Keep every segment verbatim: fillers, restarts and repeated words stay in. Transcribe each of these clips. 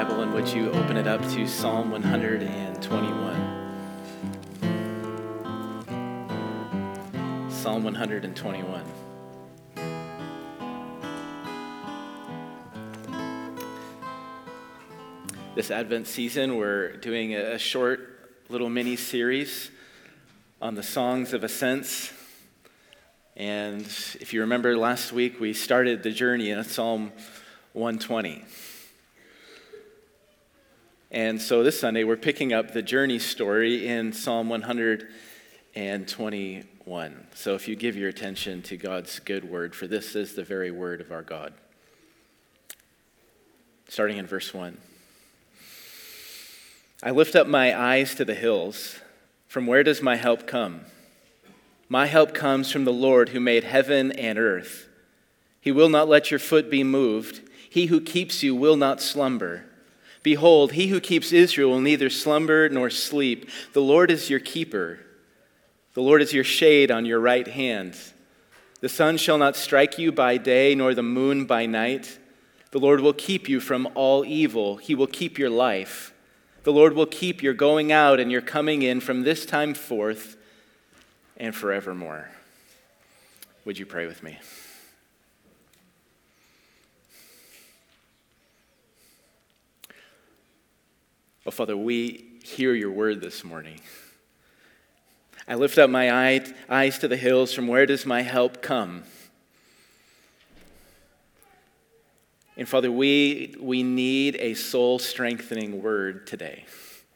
Bible, and would you open it up to Psalm one twenty-one? Psalm one twenty-one. This Advent season, we're doing a short little mini series on the songs of ascents. And if you remember last week, we started the journey in Psalm one twenty. And so this Sunday, we're picking up the journey story in Psalm one twenty-one. So if you give your attention to God's good word, for this is the very word of our God. Starting in verse one. I lift up my eyes to the hills. From where does my help come? My help comes from the Lord who made heaven and earth. He will not let your foot be moved. He who keeps you will not slumber. Behold, he who keeps Israel will neither slumber nor sleep. The Lord is your keeper. The Lord is your shade on your right hand. The sun shall not strike you by day, nor the moon by night. The Lord will keep you from all evil. He will keep your life. The Lord will keep your going out and your coming in from this time forth and forevermore. Would you pray with me? Oh, Father, we hear your word this morning. I lift up my eye, eyes to the hills. From where does my help come? And Father, we, we need a soul-strengthening word today.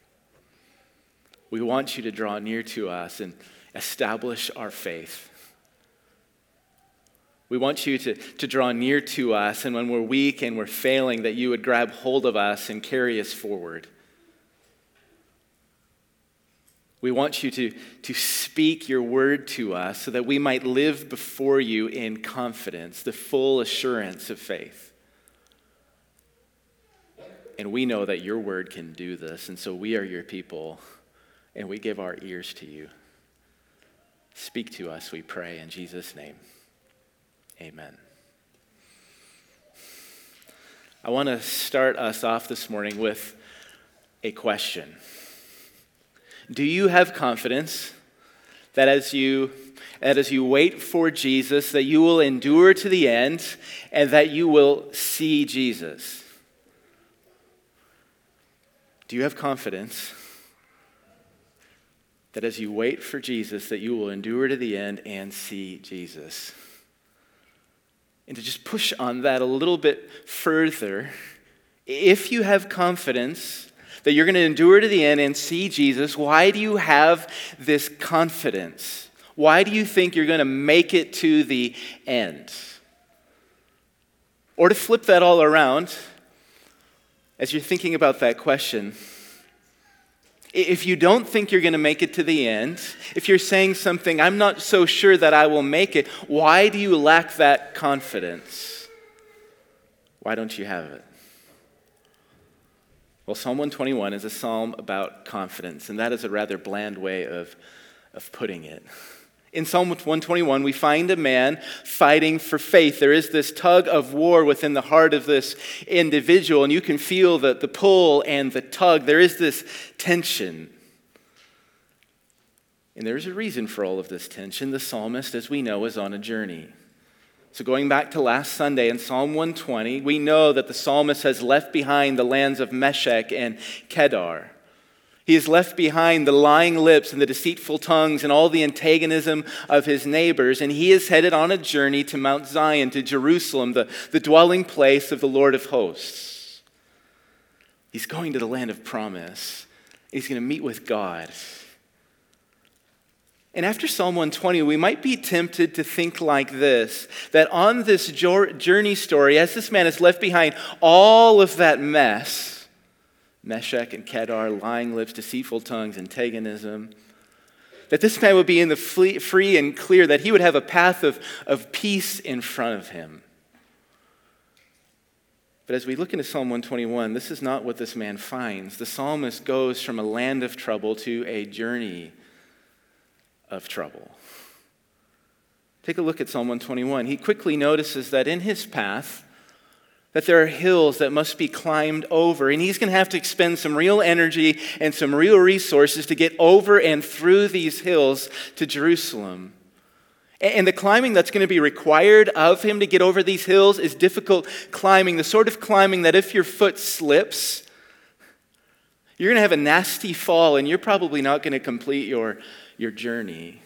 We want you to draw near to us and establish our faith. We want you to, to draw near to us, and when we're weak and we're failing, that you would grab hold of us and carry us forward. We want you to, to speak your word to us so that we might live before you in confidence, the full assurance of faith. And we know that your word can do this, and so we are your people, and we give our ears to you. Speak to us, we pray, in Jesus' name. Amen. I want to start us off this morning with a question. Do you have confidence that as you that as you wait for Jesus, that you will endure to the end and that you will see Jesus? Do you have confidence that as you wait for Jesus, that you will endure to the end and see Jesus? And to just push on that a little bit further, if you have confidence that you're going to endure to the end and see Jesus, why do you have this confidence? Why do you think you're going to make it to the end? Or to flip that all around, as you're thinking about that question, if you don't think you're going to make it to the end, if you're saying something, I'm not so sure that I will make it, why do you lack that confidence? Why don't you have it? Well, Psalm one twenty-one is a psalm about confidence, and that is a rather bland way of, of putting it. In Psalm one twenty-one, we find a man fighting for faith. There is this tug of war within the heart of this individual, and you can feel the, the pull and the tug. There is this tension. And there's a reason for all of this tension. The psalmist, as we know, is on a journey. So going back to last Sunday in Psalm one twenty, we know that the psalmist has left behind the lands of Meshech and Kedar. He has left behind the lying lips and the deceitful tongues and all the antagonism of his neighbors, and he is headed on a journey to Mount Zion, to Jerusalem, the, the dwelling place of the Lord of hosts. He's going to the land of promise. He's going to meet with God. And after Psalm one twenty, we might be tempted to think like this, that on this journey story, as this man has left behind all of that mess, Meshech and Kedar, lying lips, deceitful tongues, antagonism, that this man would be in the free and clear, that he would have a path of, of peace in front of him. But as we look into Psalm one twenty-one, this is not what this man finds. The psalmist goes from a land of trouble to a journey of trouble. Take a look at Psalm one twenty-one. He quickly notices that in his path, that there are hills that must be climbed over, and he's going to have to expend some real energy and some real resources to get over and through these hills to Jerusalem. And the climbing that's going to be required of him to get over these hills is difficult climbing, the sort of climbing that if your foot slips, you're going to have a nasty fall, and you're probably not going to complete your, your journey.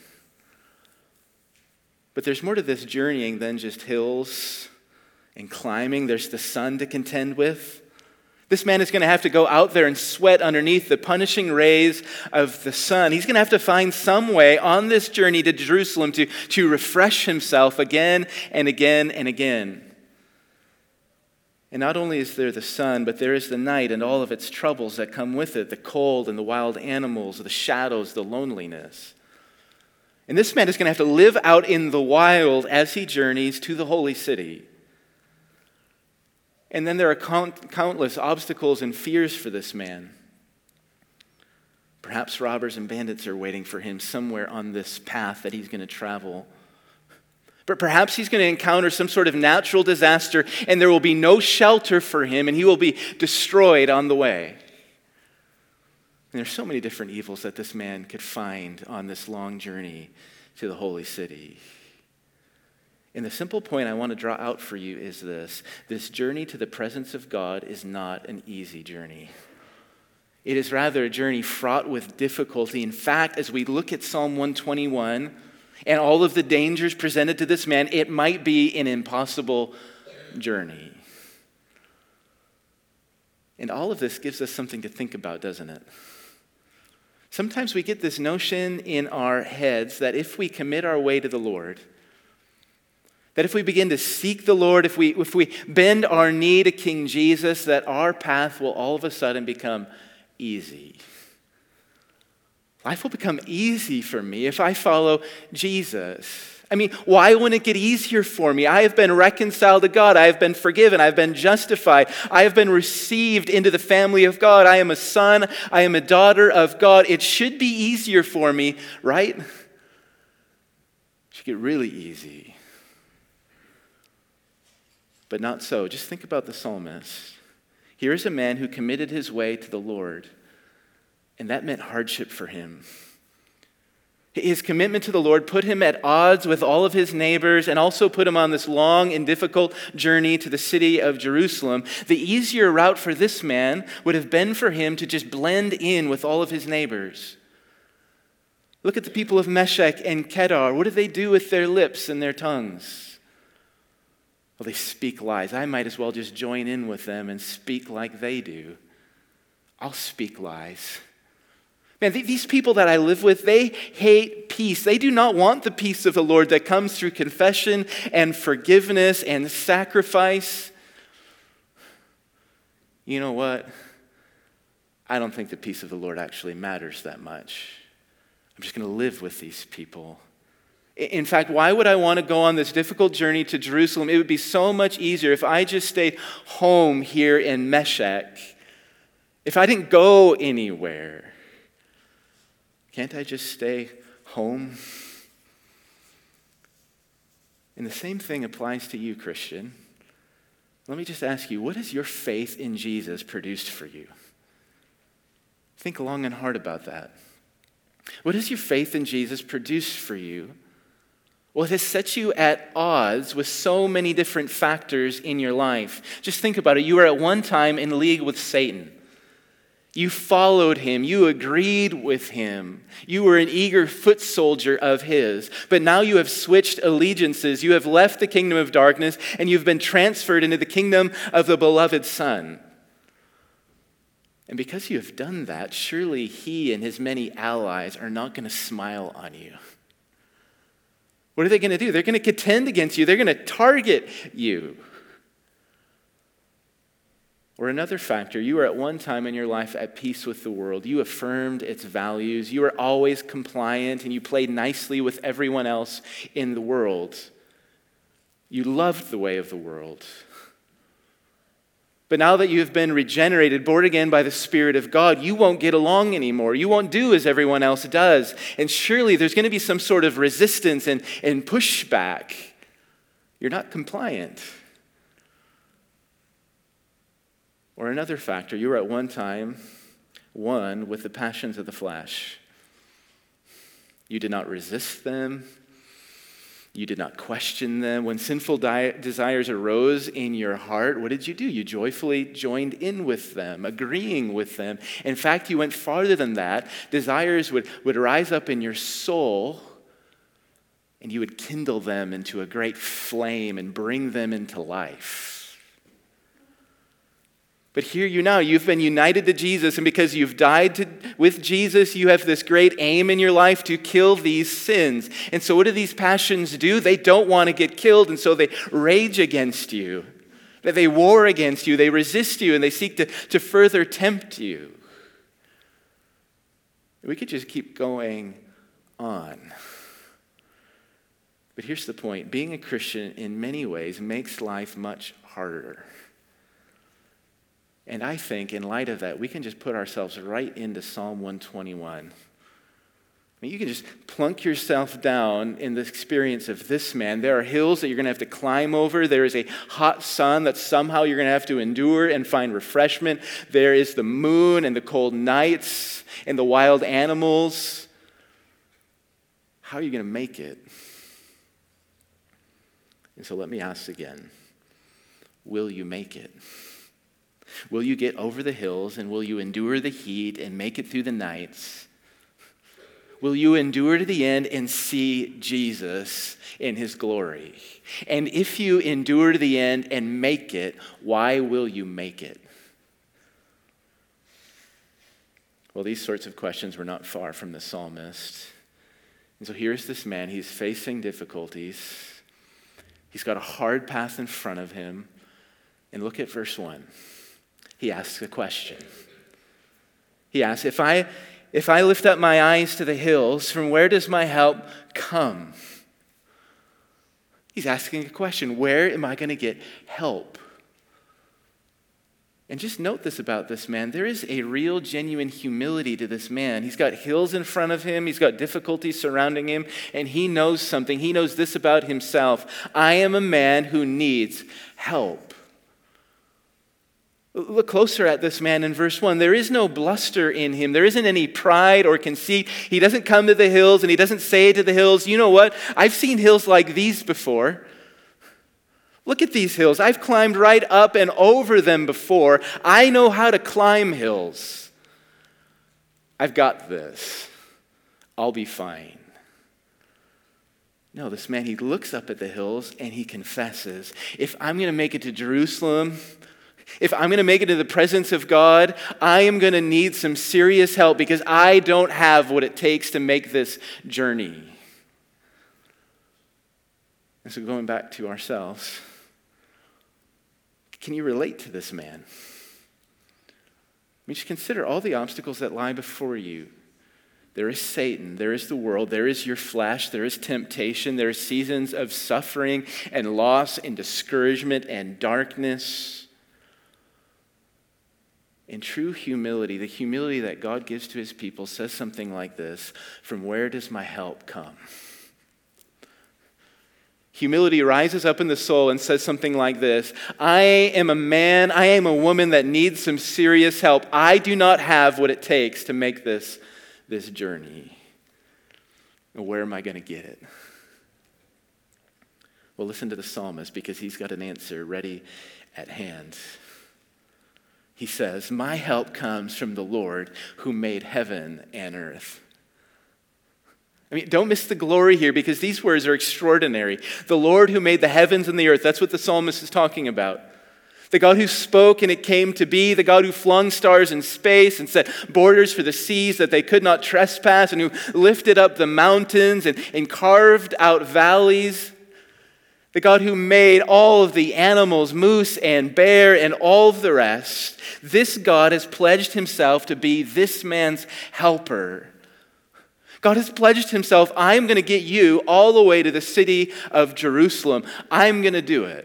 But there's more to this journeying than just hills and climbing. There's the sun to contend with. This man is going to have to go out there and sweat underneath the punishing rays of the sun. He's going to have to find some way on this journey to Jerusalem to, to refresh himself again and again and again. And not only is there the sun, but there is the night and all of its troubles that come with it, the cold and the wild animals, the shadows, the loneliness. And this man is going to have to live out in the wild as he journeys to the holy city. And then there are count, countless obstacles and fears for this man. Perhaps robbers and bandits are waiting for him somewhere on this path that he's going to travel. But perhaps he's going to encounter some sort of natural disaster, and there will be no shelter for him, and he will be destroyed on the way. And there's so many different evils that this man could find on this long journey to the holy city. And the simple point I want to draw out for you is this. This journey to the presence of God is not an easy journey. It is rather a journey fraught with difficulty. In fact, as we look at Psalm one twenty-one and all of the dangers presented to this man, it might be an impossible journey. And all of this gives us something to think about, doesn't it? Sometimes we get this notion in our heads that if we commit our way to the Lord, that if we begin to seek the Lord, if we, if we bend our knee to King Jesus, that our path will all of a sudden become easy. Life will become easy for me if I follow Jesus. I mean, why wouldn't it get easier for me? I have been reconciled to God. I have been forgiven. I have been justified. I have been received into the family of God. I am a son. I am a daughter of God. It should be easier for me, right? It should get really easy. But not so. Just think about the psalmist. Here is a man who committed his way to the Lord, and that meant hardship for him. His commitment to the Lord put him at odds with all of his neighbors and also put him on this long and difficult journey to the city of Jerusalem. The easier route for this man would have been for him to just blend in with all of his neighbors. Look at the people of Meshech and Kedar. What do they do with their lips and their tongues? Well, they speak lies. I might as well just join in with them and speak like they do. I'll speak lies. Man, these people that I live with, they hate peace. They do not want the peace of the Lord that comes through confession and forgiveness and sacrifice. You know what? I don't think the peace of the Lord actually matters that much. I'm just going to live with these people. In fact, why would I want to go on this difficult journey to Jerusalem? It would be so much easier if I just stayed home here in Meshech. If I didn't go anywhere. Can't I just stay home? And the same thing applies to you, Christian. Let me just ask you, what has your faith in Jesus produced for you? Think long and hard about that. What has your faith in Jesus produced for you? Well, it has set you at odds with so many different factors in your life. Just think about it. You were at one time in league with Satan. You followed him. You agreed with him. You were an eager foot soldier of his. But now you have switched allegiances. You have left the kingdom of darkness and you've been transferred into the kingdom of the beloved Son. And because you have done that, surely he and his many allies are not going to smile on you. What are they going to do? They're going to contend against you. They're going to target you. Or another factor, you were at one time in your life at peace with the world. You affirmed its values. You were always compliant and you played nicely with everyone else in the world. You loved the way of the world. But now that you have been regenerated, born again by the Spirit of God, you won't get along anymore. You won't do as everyone else does. And surely there's going to be some sort of resistance and, and pushback. You're not compliant. Or another factor, you were at one time one with the passions of the flesh. You did not resist them. You did not question them. When sinful di- desires arose in your heart, what did you do? You joyfully joined in with them, agreeing with them. In fact, you went farther than that. Desires would, would rise up in your soul, and you would kindle them into a great flame and bring them into life. But here you now, you've been united to Jesus, and because you've died to, with Jesus, you have this great aim in your life to kill these sins. And so what do these passions do? They don't want to get killed, and so they rage against you. That they war against you, they resist you, and they seek to, to further tempt you. We could just keep going on. But here's the point. Being a Christian in many ways makes life much harder. And I think in light of that, we can just put ourselves right into Psalm one twenty-one. I mean, you can just plunk yourself down in the experience of this man. There are hills that you're going to have to climb over. There is a hot sun that somehow you're going to have to endure and find refreshment. There is the moon and the cold nights and the wild animals. How are you going to make it? And so let me ask again, will you make it? Will you get over the hills, and will you endure the heat and make it through the nights? Will you endure to the end and see Jesus in his glory? And if you endure to the end and make it, why will you make it? Well, these sorts of questions were not far from the psalmist. And so here's this man. He's facing difficulties. He's got a hard path in front of him. And look at verse one. He asks a question. He asks, if I, if I lift up my eyes to the hills, from where does my help come? He's asking a question. Where am I going to get help? And just note this about this man. There is a real, genuine humility to this man. He's got hills in front of him. He's got difficulties surrounding him. And he knows something. He knows this about himself. I am a man who needs help. Look closer at this man in verse one. There is no bluster in him. There isn't any pride or conceit. He doesn't come to the hills and he doesn't say to the hills, you know what? I've seen hills like these before. Look at these hills. I've climbed right up and over them before. I know how to climb hills. I've got this. I'll be fine. No, this man, he looks up at the hills and he confesses, if I'm going to make it to Jerusalem, if I'm going to make it to the presence of God, I am going to need some serious help because I don't have what it takes to make this journey. And so going back to ourselves, can you relate to this man? I mean, just consider all the obstacles that lie before you. There is Satan, there is the world, there is your flesh, there is temptation, there are seasons of suffering and loss and discouragement and darkness. In true humility, the humility that God gives to his people says something like this, from where does my help come? Humility rises up in the soul and says something like this, I am a man, I am a woman that needs some serious help. I do not have what it takes to make this, this journey. Where am I going to get it? Well, listen to the psalmist because he's got an answer ready at hand. He says, my help comes from the Lord who made heaven and earth. I mean, don't miss the glory here because these words are extraordinary. The Lord who made the heavens and the earth, that's what the psalmist is talking about. The God who spoke and it came to be, the God who flung stars in space and set borders for the seas that they could not trespass, and who lifted up the mountains and, and carved out valleys. The God who made all of the animals, moose and bear and all of the rest. This God has pledged himself to be this man's helper. God has pledged himself, I'm going to get you all the way to the city of Jerusalem. I'm going to do it.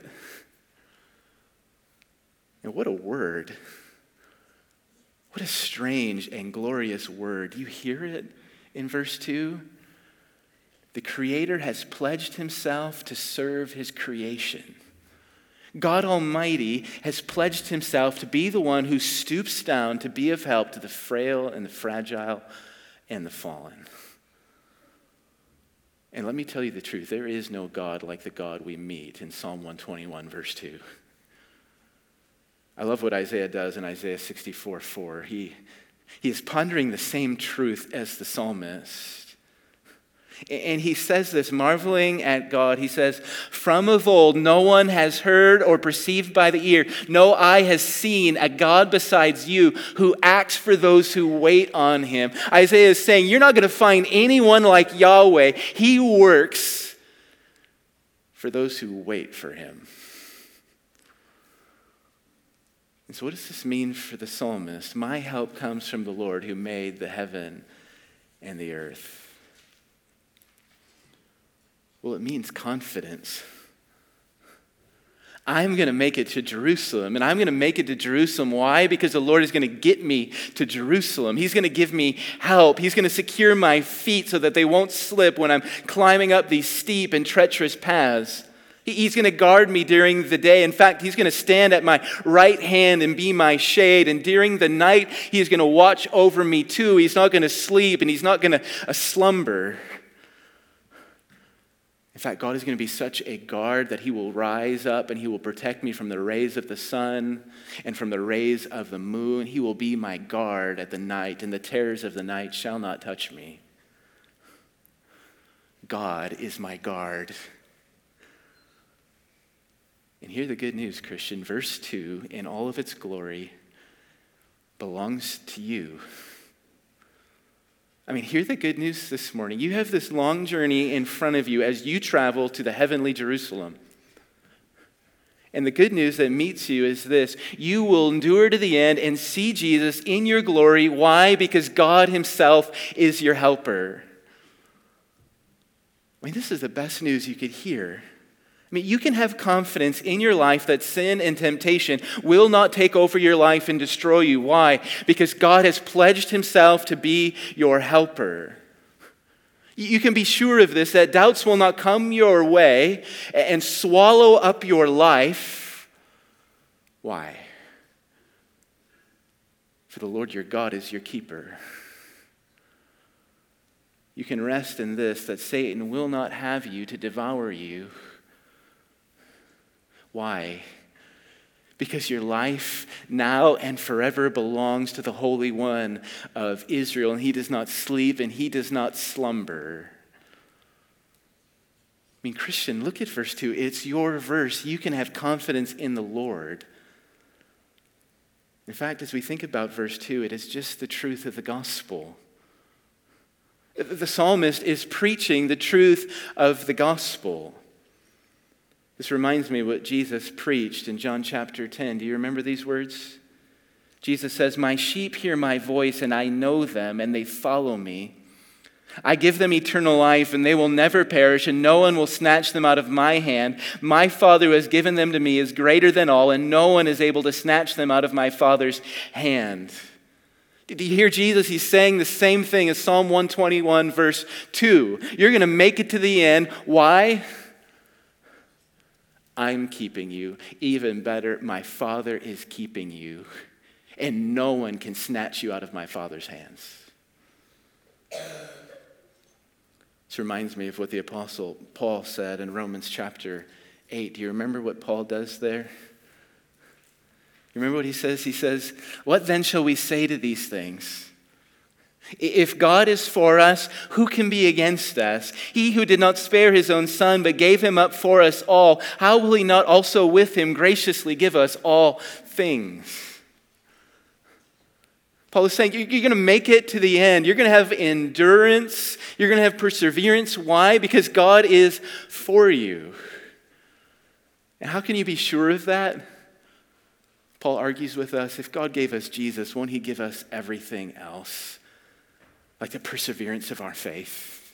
And what a word. What a strange and glorious word. You hear it in verse two? The Creator has pledged himself to serve his creation. God Almighty has pledged himself to be the one who stoops down to be of help to the frail and the fragile and the fallen. And let me tell you the truth, there is no God like the God we meet in Psalm one twenty-one, verse two. I love what Isaiah does in Isaiah sixty-four, four. He, he is pondering the same truth as the psalmist. And he says this, marveling at God. He says, from of old no one has heard or perceived by the ear. No eye has seen a God besides you who acts for those who wait on him. Isaiah is saying, you're not going to find anyone like Yahweh. He works for those who wait for him. And so what does this mean for the psalmist? My help comes from the Lord who made the heaven and the earth. Well, it means confidence. I'm going to make it to Jerusalem, and I'm going to make it to Jerusalem. Why? Because the Lord is going to get me to Jerusalem. He's going to give me help. He's going to secure my feet so that they won't slip when I'm climbing up these steep and treacherous paths. He's going to guard me during the day. In fact, he's going to stand at my right hand and be my shade. And during the night, he's going to watch over me too. He's not going to sleep, and he's not going to uh, slumber. In fact, God is going to be such a guard that he will rise up and he will protect me from the rays of the sun and from the rays of the moon. He will be my guard at the night, and the terrors of the night shall not touch me. God is my guard. And hear the good news, Christian. Verse two, in all of its glory, belongs to you. I mean, hear the good news this morning. You have this long journey in front of you as you travel to the heavenly Jerusalem. And the good news that meets you is this. You will endure to the end and see Jesus in your glory. Why? Because God himself is your helper. I mean, this is the best news you could hear. I mean, you can have confidence in your life that sin and temptation will not take over your life and destroy you. Why? Because God has pledged himself to be your helper. You can be sure of this, that doubts will not come your way and swallow up your life. Why? For the Lord your God is your keeper. You can rest in this, that Satan will not have you to devour you. Why? Because your life now and forever belongs to the Holy One of Israel, and he does not sleep and he does not slumber. I mean, Christian, look at verse two. It's your verse. You can have confidence in the Lord. In fact, as we think about verse two, it is just the truth of the gospel. The psalmist is preaching the truth of the gospel. This reminds me of what Jesus preached in John chapter ten. Do you remember these words? Jesus says, my sheep hear my voice, and I know them, and they follow me. I give them eternal life, and they will never perish, and no one will snatch them out of my hand. My Father who has given them to me is greater than all, and no one is able to snatch them out of my Father's hand. Did you hear Jesus? He's saying the same thing as Psalm one twenty-one, verse two. You're going to make it to the end. Why? I'm keeping you. Even better, my Father is keeping you. And no one can snatch you out of my Father's hands. This reminds me of what the Apostle Paul said in Romans chapter eight. Do you remember what Paul does there? You remember what he says? He says, what then shall we say to these things? If God is for us, who can be against us? He who did not spare his own son, but gave him up for us all, how will he not also with him graciously give us all things? Paul is saying, you're going to make it to the end. You're going to have endurance. You're going to have perseverance. Why? Because God is for you. And how can you be sure of that? Paul argues with us, if God gave us Jesus, won't he give us everything else? Like the perseverance of our faith.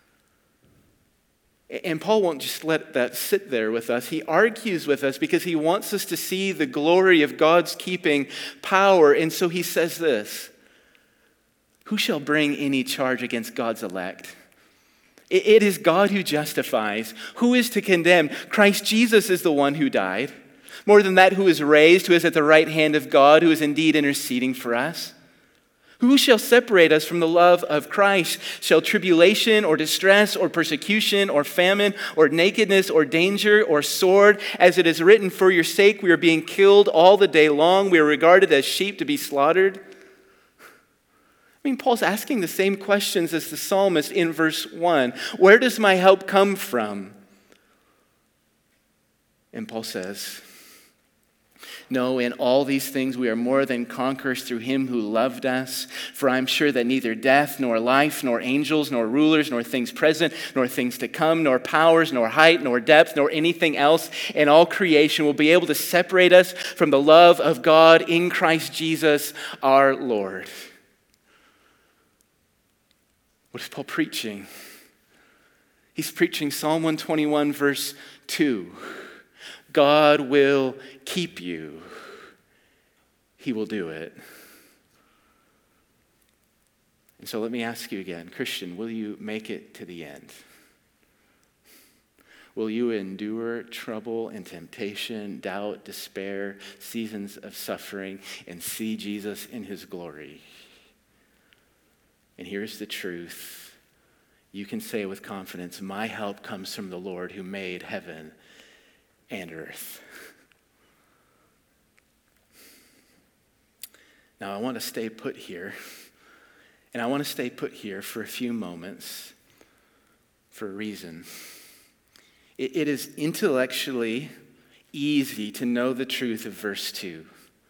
And Paul won't just let that sit there with us. He argues with us because he wants us to see the glory of God's keeping power. And so he says this, who shall bring any charge against God's elect? It is God who justifies. Who is to condemn? Christ Jesus is the one who died. More than that, who is raised, who is at the right hand of God, who is indeed interceding for us? Who shall separate us from the love of Christ? Shall tribulation or distress or persecution or famine or nakedness or danger or sword? As it is written, for your sake we are being killed all the day long. We are regarded as sheep to be slaughtered. I mean, Paul's asking the same questions as the psalmist in verse one. Where does my help come from? And Paul says, no, in all these things we are more than conquerors through him who loved us. For I am sure that neither death, nor life, nor angels, nor rulers, nor things present, nor things to come, nor powers, nor height, nor depth, nor anything else in all creation will be able to separate us from the love of God in Christ Jesus our Lord. What is Paul preaching? He's preaching Psalm one twenty-one, verse two. God will keep you. He will do it. And so let me ask you again, Christian, will you make it to the end? Will you endure trouble and temptation, doubt, despair, seasons of suffering, and see Jesus in his glory? And here's the truth. You can say with confidence, my help comes from the Lord who made heaven and earth. Now, I want to stay put here, and I want to stay put here for a few moments for a reason. It, it is intellectually easy to know the truth of verse two.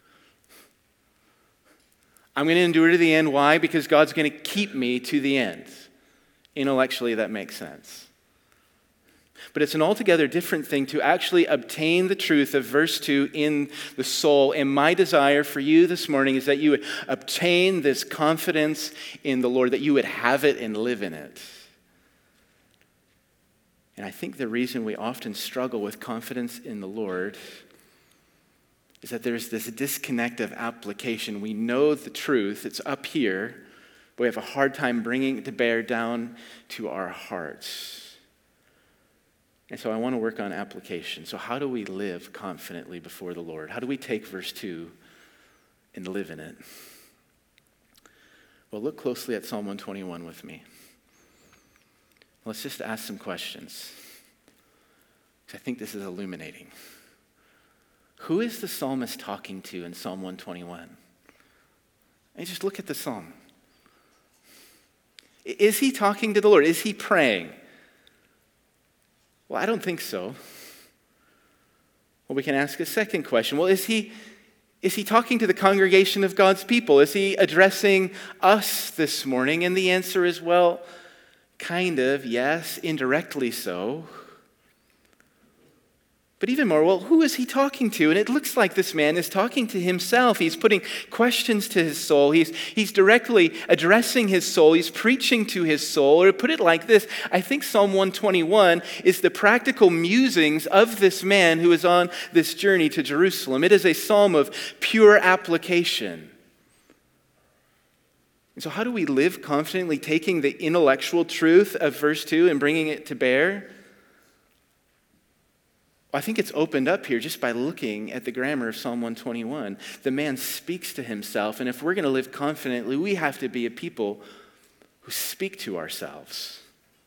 I'm going to endure to the end. Why? Because God's going to keep me to the end. Intellectually, that makes sense. But it's an altogether different thing to actually obtain the truth of verse two in the soul. And my desire for you this morning is that you would obtain this confidence in the Lord, that you would have it and live in it. And I think the reason we often struggle with confidence in the Lord is that there's this disconnect of application. We know the truth, it's up here, but we have a hard time bringing it to bear down to our hearts. And so I want to work on application. So how do we live confidently before the Lord? How do we take verse two and live in it? Well, look closely at Psalm one twenty-one with me. Let's just ask some questions, because I think this is illuminating. Who is the psalmist talking to in Psalm one twenty-one? And just look at the psalm. Is he talking to the Lord? Is he praying? Well, I don't think so. Well, we can ask a second question. Well, is he, is he talking to the congregation of God's people? Is he addressing us this morning? And the answer is, well, kind of, yes, indirectly so. But even more, well, who is he talking to? And it looks like this man is talking to himself. He's putting questions to his soul. He's, he's directly addressing his soul. He's preaching to his soul. Or to put it like this, I think Psalm one twenty-one is the practical musings of this man who is on this journey to Jerusalem. It is a psalm of pure application. And so how do we live confidently, taking the intellectual truth of verse two and bringing it to bear? I think it's opened up here just by looking at the grammar of Psalm one twenty-one. The man speaks to himself, and if we're going to live confidently, we have to be a people who speak to ourselves.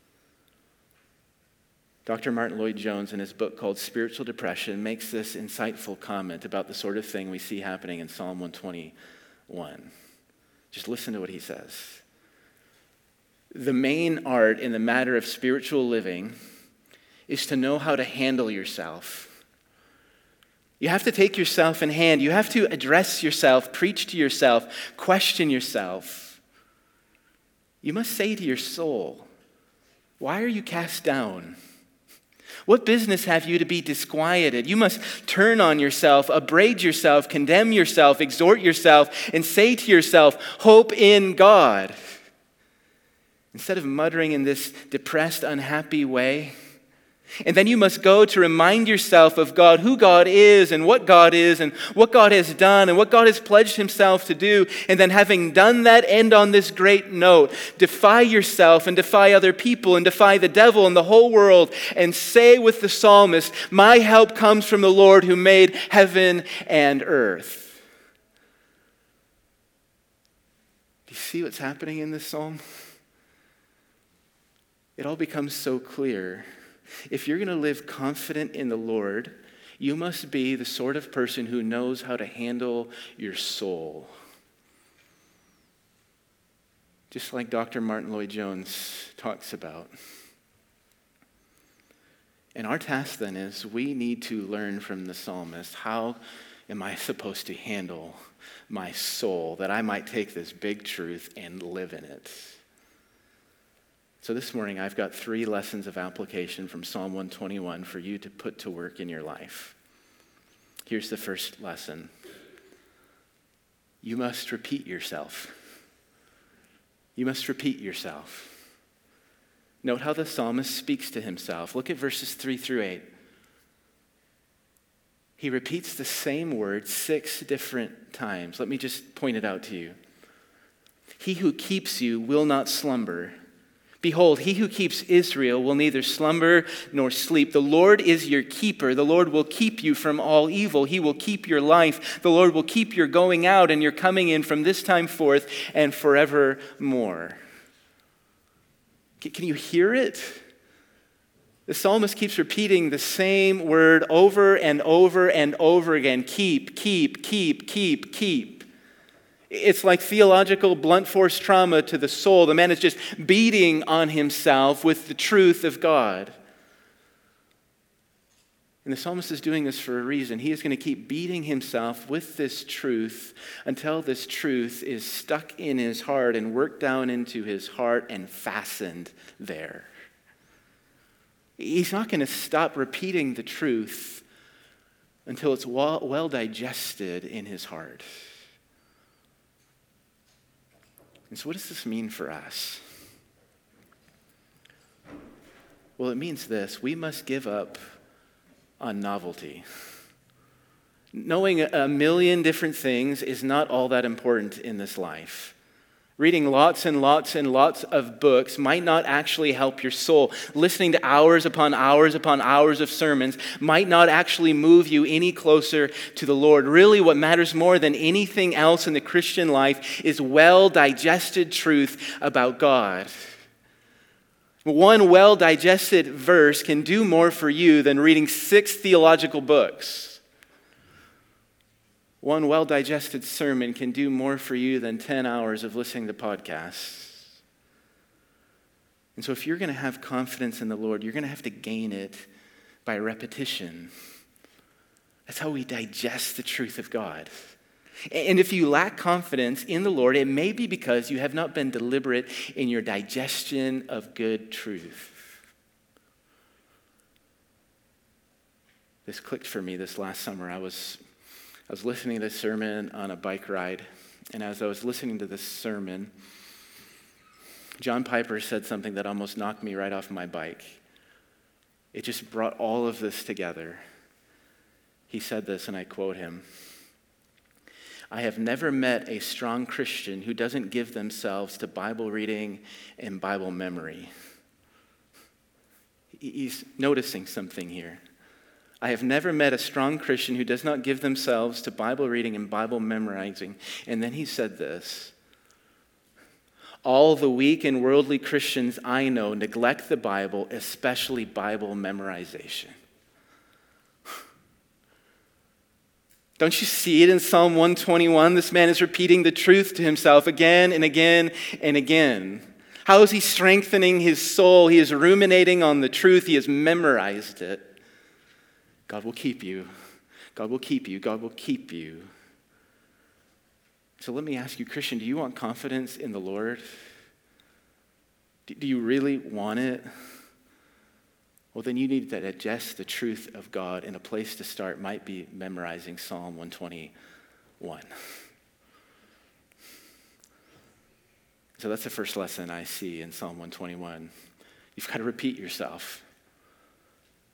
Doctor Martin Lloyd-Jones, in his book called Spiritual Depression, makes this insightful comment about the sort of thing we see happening in Psalm one twenty-one. Just listen to what he says. The main art in the matter of spiritual living is to know how to handle yourself. You have to take yourself in hand. You have to address yourself, preach to yourself, question yourself. You must say to your soul, why are you cast down? What business have you to be disquieted? You must turn on yourself, upbraid yourself, condemn yourself, exhort yourself, and say to yourself, hope in God. Instead of muttering in this depressed, unhappy way, And then you must go to remind yourself of God, who God is and what God is and what God has done and what God has pledged himself to do. And then having done that, end on this great note. Defy yourself and defy other people and defy the devil and the whole world and say with the psalmist, my help comes from the Lord who made heaven and earth. Do you see what's happening in this psalm? It all becomes so clear. If you're going to live confident in the Lord, you must be the sort of person who knows how to handle your soul. Just like Doctor Martin Lloyd-Jones talks about. And our task then is we need to learn from the psalmist, how am I supposed to handle my soul, that I might take this big truth and live in it? So this morning, I've got three lessons of application from Psalm one twenty-one for you to put to work in your life. Here's the first lesson. You must repeat yourself. You must repeat yourself. Note how the psalmist speaks to himself. Look at verses three through eight. He repeats the same word six different times. Let me just point it out to you. He who keeps you will not slumber. Behold, he who keeps Israel will neither slumber nor sleep. The Lord is your keeper. The Lord will keep you from all evil. He will keep your life. The Lord will keep your going out and your coming in from this time forth and forevermore. Can you hear it? The psalmist keeps repeating the same word over and over and over again. Keep, keep, keep, keep, keep. It's like theological blunt force trauma to the soul. The man is just beating on himself with the truth of God. And the psalmist is doing this for a reason. He is going to keep beating himself with this truth until this truth is stuck in his heart and worked down into his heart and fastened there. He's not going to stop repeating the truth until it's well, well digested in his heart. And so what does this mean for us? Well, it means this. We must give up on novelty. Knowing a million different things is not all that important in this life. Reading lots and lots and lots of books might not actually help your soul. Listening to hours upon hours upon hours of sermons might not actually move you any closer to the Lord. Really, what matters more than anything else in the Christian life is well-digested truth about God. One well-digested verse can do more for you than reading six theological books. One well-digested sermon can do more for you than ten hours of listening to podcasts. And so if you're going to have confidence in the Lord, you're going to have to gain it by repetition. That's how we digest the truth of God. And if you lack confidence in the Lord, it may be because you have not been deliberate in your digestion of good truth. This clicked for me this last summer. I was... I was listening to this sermon on a bike ride, and as I was listening to this sermon, John Piper said something that almost knocked me right off my bike. It just brought all of this together. He said this, and I quote him, "I have never met a strong Christian who doesn't give themselves to Bible reading and Bible memory." He's noticing something here. I have never met a strong Christian who does not give themselves to Bible reading and Bible memorizing. And then he said this, "All the weak and worldly Christians I know neglect the Bible, especially Bible memorization." Don't you see it in Psalm one twenty-one? This man is repeating the truth to himself again and again and again. How is he strengthening his soul? He is ruminating on the truth. He has memorized it. God will keep you. God will keep you. God will keep you. So let me ask you, Christian, do you want confidence in the Lord? Do you really want it? Well, then you need to digest the truth of God, and a place to start might be memorizing Psalm one twenty-one. So that's the first lesson I see in Psalm one twenty-one. You've got to repeat yourself.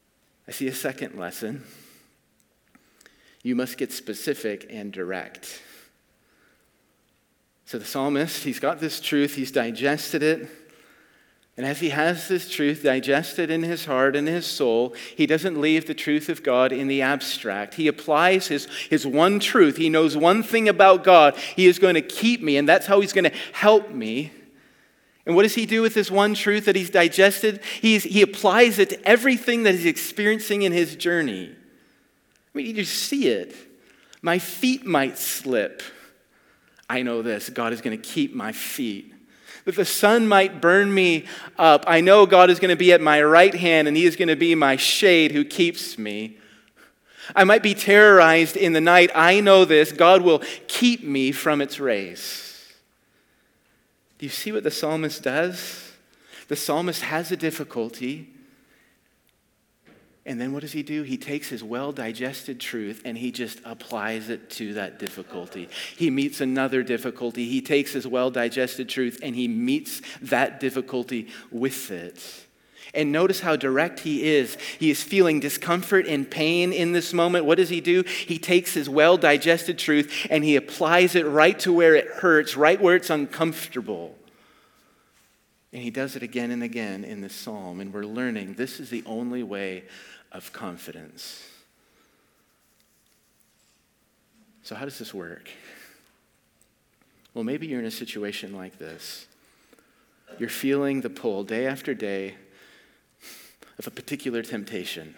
I see a second lesson. You must get specific and direct. So the psalmist, he's got this truth, he's digested it. And as he has this truth digested in his heart and his soul, he doesn't leave the truth of God in the abstract. He applies his, his one truth. He knows one thing about God. He is going to keep me, and that's how he's going to help me. And what does he do with this one truth that he's digested? He's, he applies it to everything that he's experiencing in his journey. I mean, you just see it. My feet might slip. I know this. God is going to keep my feet. That the sun might burn me up. I know God is going to be at my right hand, and he is going to be my shade who keeps me. I might be terrorized in the night. I know this. God will keep me from its rays. Do you see what the psalmist does? The psalmist has a difficulty. And then what does he do? He takes his well-digested truth and he just applies it to that difficulty. He meets another difficulty. He takes his well-digested truth and he meets that difficulty with it. And notice how direct he is. He is feeling discomfort and pain in this moment. What does he do? He takes his well-digested truth and he applies it right to where it hurts, right where it's uncomfortable. And he does it again and again in this psalm. And we're learning this is the only way of confidence. So how does this work? Well, maybe you're in a situation like this. You're feeling the pull day after day of a particular temptation.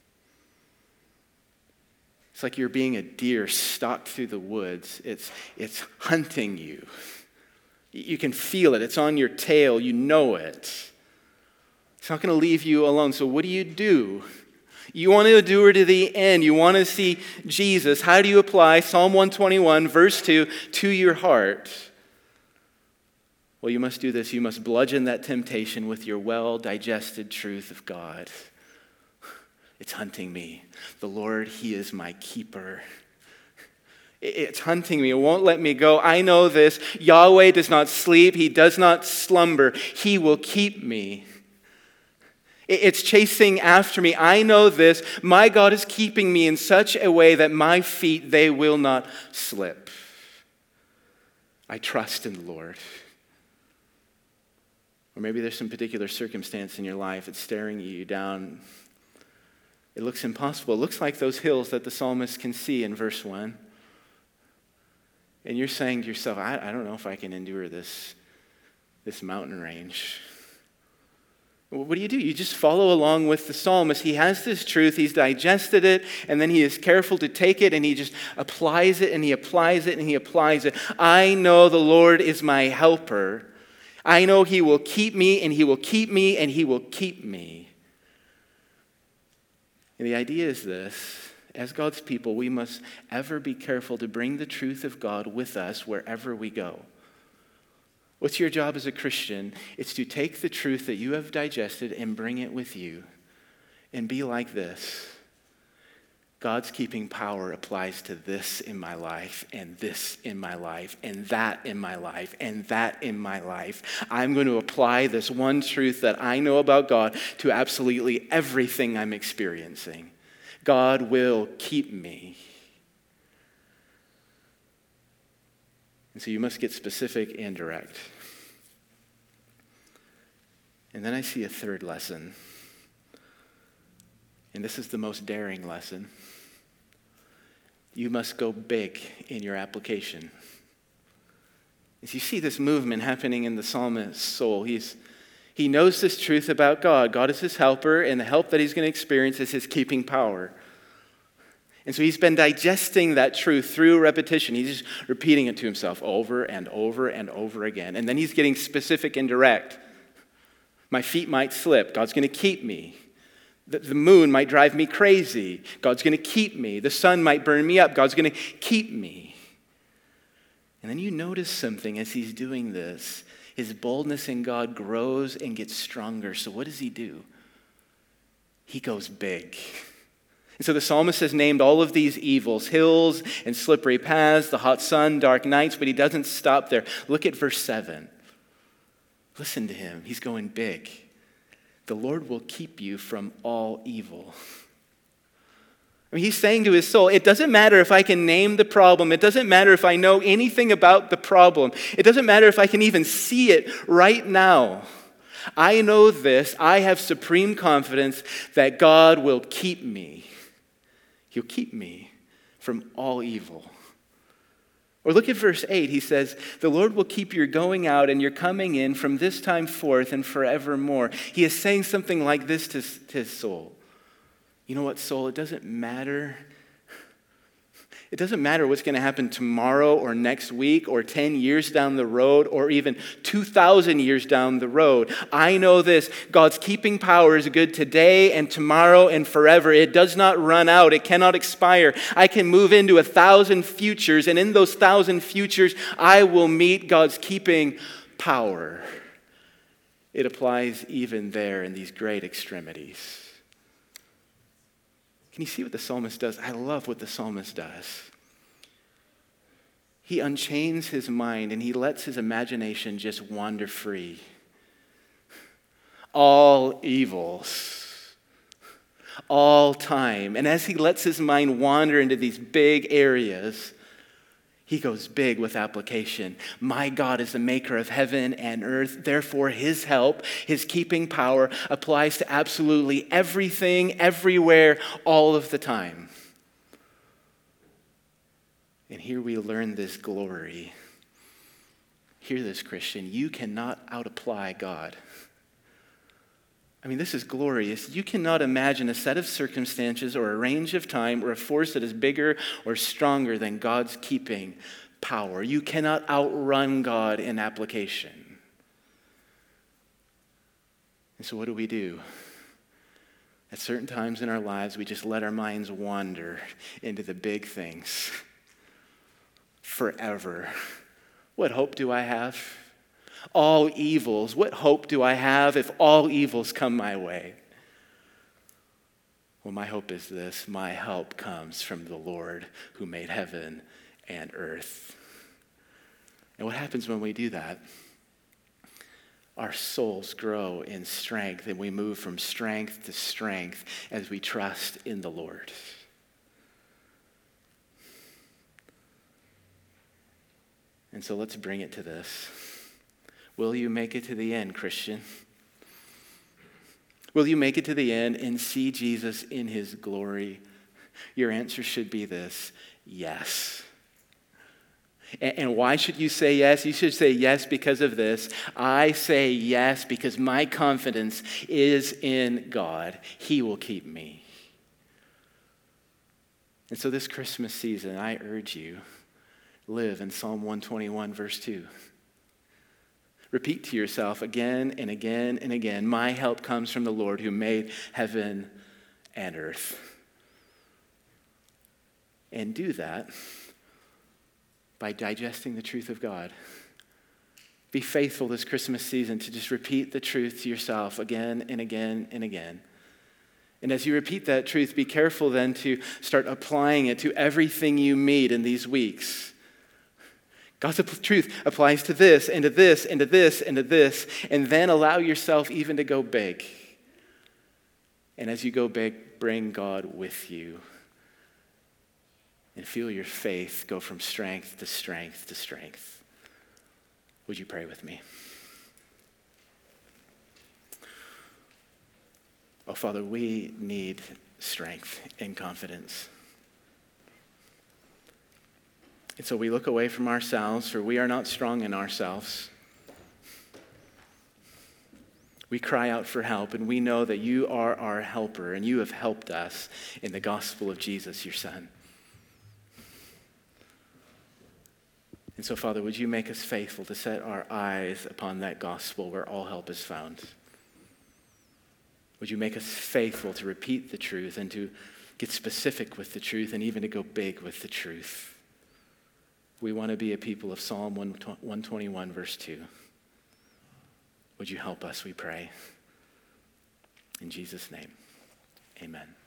It's like you're being a deer stalked through the woods. It's, it's hunting you. You can feel it. It's on your tail. You know it. It's not going to leave you alone. So what do you do? You want to endure to the end. You want to see Jesus. How do you apply Psalm one twenty-one, verse two, to your heart? Well, you must do this. You must bludgeon that temptation with your well-digested truth of God. It's hunting me. The Lord, he is my keeper. It's hunting me. It won't let me go. I know this. Yahweh does not sleep. He does not slumber. He will keep me. It's chasing after me. I know this. My God is keeping me in such a way that my feet, they will not slip. I trust in the Lord. Or maybe there's some particular circumstance in your life that's staring you down. It looks impossible. It looks like those hills that the psalmist can see in verse one. And you're saying to yourself, I, I don't know if I can endure this, this mountain range. What do you do? You just follow along with the psalmist. He has this truth, he's digested it, and then he is careful to take it, and he just applies it, and he applies it, and he applies it. I know the Lord is my helper. I know he will keep me, and he will keep me, and he will keep me. And the idea is this. As God's people, we must ever be careful to bring the truth of God with us wherever we go. What's your job as a Christian? It's to take the truth that you have digested and bring it with you and be like this. God's keeping power applies to this in my life and this in my life and that in my life and that in my life. I'm going to apply this one truth that I know about God to absolutely everything I'm experiencing. God will keep me. And so you must get specific and direct. And then I see a third lesson. And this is the most daring lesson. You must go big in your application. As you see this movement happening in the psalmist's soul, he's, he knows this truth about God. God is his helper, and the help that he's going to experience is his keeping power. And so he's been digesting that truth through repetition. He's just repeating it to himself over and over and over again. And then he's getting specific and direct. My feet might slip. God's going to keep me. The, the moon might drive me crazy. God's going to keep me. The sun might burn me up. God's going to keep me. And then you notice something as he's doing this. His boldness in God grows and gets stronger. So what does he do? He goes big. And so the psalmist has named all of these evils, hills and slippery paths, the hot sun, dark nights, but he doesn't stop there. Look at verse seven. Listen to him. He's going big. The Lord will keep you from all evil. I mean, he's saying to his soul, it doesn't matter if I can name the problem. It doesn't matter if I know anything about the problem. It doesn't matter if I can even see it right now. I know this. I have supreme confidence that God will keep me. He'll keep me from all evil. Or look at verse eight. He says, the Lord will keep your going out and your coming in from this time forth and forevermore. He is saying something like this to, to his soul. You know what, soul? It doesn't matter. It doesn't matter what's going to happen tomorrow or next week or ten years down the road or even two thousand years down the road. I know this. God's keeping power is good today and tomorrow and forever. It does not run out. It cannot expire. I can move into a thousand futures, and in those thousand futures, I will meet God's keeping power. It applies even there in these great extremities. Can you see what the psalmist does? I love what the psalmist does. He unchains his mind and he lets his imagination just wander free. All evils, all time. And as he lets his mind wander into these big areas, he goes big with application. My God is the maker of heaven and earth. Therefore, his help, his keeping power applies to absolutely everything, everywhere, all of the time. And here we learn this glory. Hear this, Christian. You cannot out-apply God. I mean, this is glorious. You cannot imagine a set of circumstances or a range of time or a force that is bigger or stronger than God's keeping power. You cannot outrun God in application. And so what do we do? At certain times in our lives, we just let our minds wander into the big things forever. What hope do I have? All evils. What hope do I have if all evils come my way? Well, my hope is this. My help comes from the Lord who made heaven and earth. And what happens when we do that? Our souls grow in strength and we move from strength to strength as we trust in the Lord. And so let's bring it to this. Will you make it to the end, Christian? Will you make it to the end and see Jesus in his glory? Your answer should be this: yes. And why should you say yes? You should say yes because of this. I say yes because my confidence is in God. He will keep me. And so this Christmas season, I urge you, live in Psalm one twenty-one, verse two. Repeat to yourself again and again and again, my help comes from the Lord who made heaven and earth. And do that by digesting the truth of God. Be faithful this Christmas season to just repeat the truth to yourself again and again and again. And as you repeat that truth, be careful then to start applying it to everything you meet in these weeks. God's truth applies to this, and to this, and to this, and to this, and then allow yourself even to go big. And as you go big, bring God with you. And feel your faith go from strength to strength to strength. Would you pray with me? Oh, Father, we need strength and confidence. And so we look away from ourselves, for we are not strong in ourselves. We cry out for help, and we know that you are our helper, and you have helped us in the gospel of Jesus, your Son. And so, Father, would you make us faithful to set our eyes upon that gospel where all help is found? Would you make us faithful to repeat the truth and to get specific with the truth and even to go big with the truth? We want to be a people of Psalm one twenty-one, verse two. Would you help us, we pray. In Jesus' name, amen.